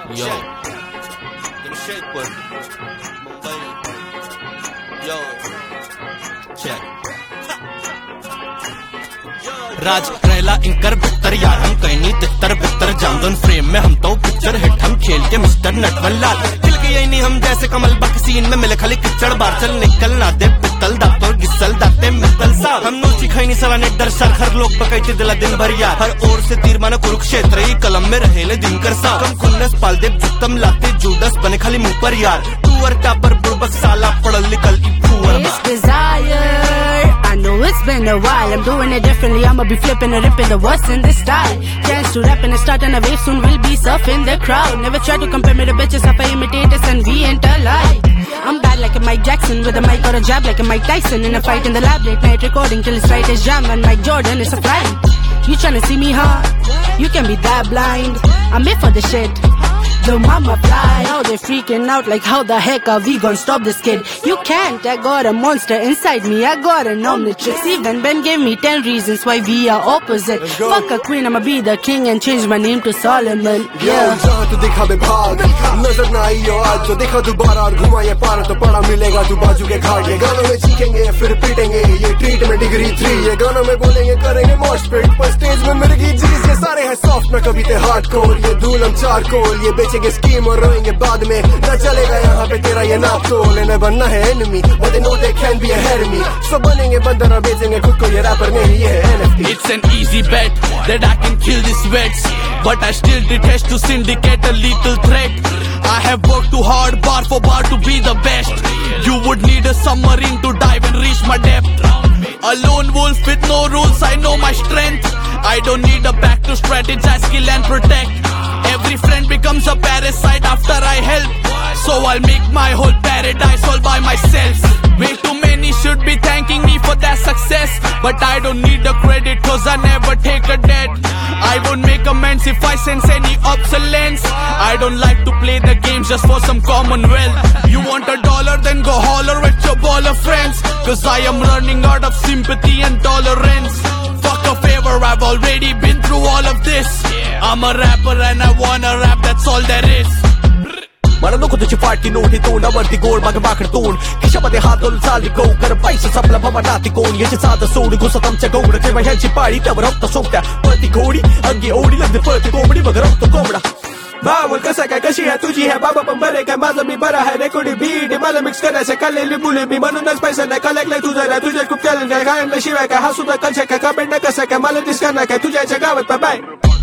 Yo, Jamshedpur, Mumbai, yo, check. राज रैला इंकर बितर यार हम कहीं नहीं तितर बितर जामदन फ्रेम में हम तो पिक्चर हिट हम खेल के मिस्टर नटवन लाल दिल के यही नहीं हम जैसे कमल बक सीन में मिले खाली किचड़ बार चल निकल ना दे पितल दातों गिसल दाते मितल साहब हम नोची खाई नहीं सवा ने डर सरखर लोग बकैते दिला दिन भर यार हर ओर से तीर माना कुरुक्षेत्र ही कलम में रहे ने दिन कर सा कम खुन्नस पाल दे जुतम लाते जूडस बने खाली मुंह पर यार टूअर टापर बुड़बक साला पड़ल निकल की I know it's been a while, I'm doing it differently, I'ma be flipping and ripping the worst in this style. Chance to rap and start on a wave, soon we'll be surfing the crowd. Never try to compare me to bitches, I imitate us and we ain't alike. I'm bad like a Mike Jackson, with a mic or a jab like a Mike Tyson. In a fight in the lab, late night recording till it's right as jam. And Mike Jordan, it's a flight. You tryna see me, huh? You can be that blind, I'm here for the shit. The mama fly, now they're freaking out like how the heck are we gonna stop this kid? You can't, I got a monster inside me, I got an omnitrix. Even Ben gave me 10 reasons why we are opposite. Fuck a queen, I'ma be the king and change my name to Solomon. Yeah. जहाँ तू दिखा बेभाग, नजर ना आई हो आज जो देखा दोबारा और घुमा ये पार तो पड़ा मिलेगा तू बाजू के घाट. ये गानों में चीखेंगे फिर पीटेंगे ये ट्रीट में डिग्री 3. ये गानों में बोलेंगे करेंगे मॉश पिट पर स्टेज में मिर्गी चीज. ये सारे हैं सॉफ्ट में कभी ते हार्डकोर. ये धूलम चारकोल ये बेचेंगे स्कीम और रोएंगे बाद में. न चलेगा यहाँ पे तेरा ये नाप तोल. इन्हें बनना है enemy but they know they can be ahead of me. So बनेंगे बंदर और बेचेंगे खुद को ये रैपर नहीं ये है NFT. It's an easy bet that I can kill these vets, but I still detest to syndicate a lethal threat. I have worked too hard bar for bar to be the best. You would need a submarine to dive and reach my depth. A lone wolf with no rules, I know my strength. I don't need a back to strategize, kill and protect. Every friend becomes a parasite after I help, so I'll make my whole paradise all by myself. Way too many should be thanking me for that success, but I don't need the credit cause I never take a debt. I won't make amends if I sense any obsolescence. I don't like to play the games just for some commonwealth. You want $1 then go holler with your baller friends, cause I am running out of sympathy and tolerance. Fuck a favor, I've already been through all of this. I'm a rapper and I wanna rap, that's all there is. मला नको तुझी फाटकी naughty तोंडावरती गोड मागे बाकड तोंड खिशामध्ये हात घालून चालली गौ कर पैसा संपला बाबा नाती कोण याची साधं सोड घुसत आमच्या गौड तेव्हा ह्यांची पाळी त्यावर रक्त सोबत्या पळती घोडी अंगी ओढी लागते पळती कोंबडी मग रक्त कोंबडा. बावल कसा काय कशी आहे तुझी आहे बाबा पण बरे काय माझं मी बरा आहे रेकॉर्डी बीट मला मिक्स करायचं काढलेली मुली मी म्हणूनच पैसा नाही कलेक्टलाय तुझं रे तुझ्या खूप टॅलेंट आहे गायनला शिवाय काय हा सुद्धा कशा काय कमेंट कसं काय मला दिसणार नाही काय तुझ्या गावात बाय.